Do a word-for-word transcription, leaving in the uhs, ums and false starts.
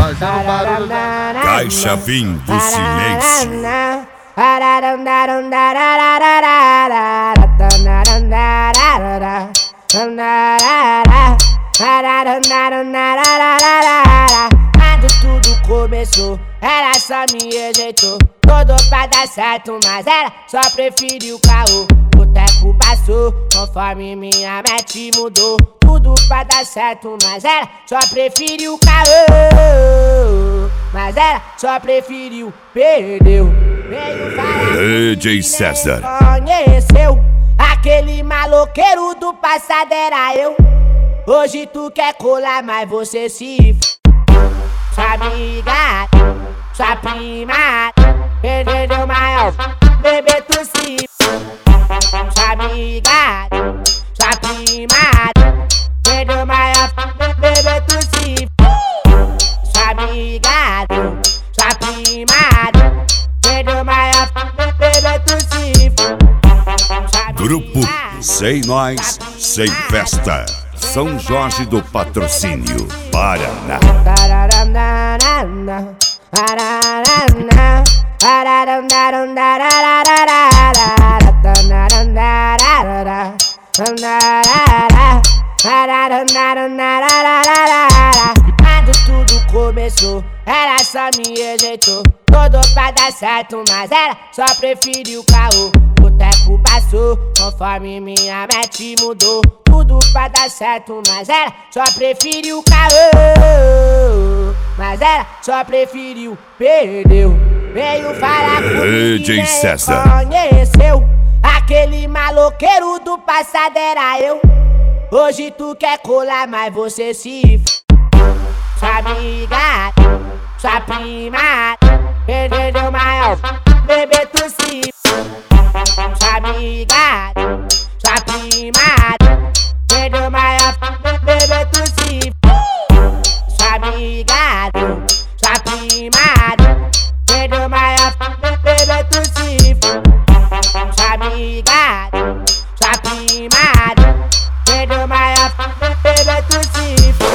fazendo barulho da Caixa Vim do Silêncio. Quando tudo começou, ela só me rejeitou. Todo pra dar certo, mas ela só preferiu o caô. O tempo passou, conforme minha mente mudou. Tudo pra dar certo, mas ela só preferiu o caô. Mas ela só preferiu, perdeu. Veio falar D J César. Conheceu aquele maloqueiro do passado, era eu. Hoje tu quer colar, mas você se f... Sua amiga, sua prima, perdeu maior, bebê tu se f... Sua amiga, sua prima, perdeu maior, bebê tu se f... Sua amiga, sua prima, perdeu maior, bebê tu se f... Grupo Sem Nós, Sem Festa. São Jorge do Patrocínio, Paraná. Quando tudo começou, ela só me rejeitou. Todo pra dar certo, mas ela só preferiu o caô. O tempo passou, conforme minha mente mudou. Tudo pra dar certo, mas ela só preferiu o caô. Mas ela só preferiu, perdeu. Veio falar comigo D J César. Conheceu aquele maloqueiro do passado, era eu. Hoje tu quer colar, mas você se f... Sua amiga, sua prima, perdeu maior, bebê tu se f... Sua amiga, sua prima, perdeu maior, bebê tu se f... Sua amiga, sua prima, perdeu maior, bebê tu se f... Sua amiga, sua prima, perdeu maior, bebê tu se f...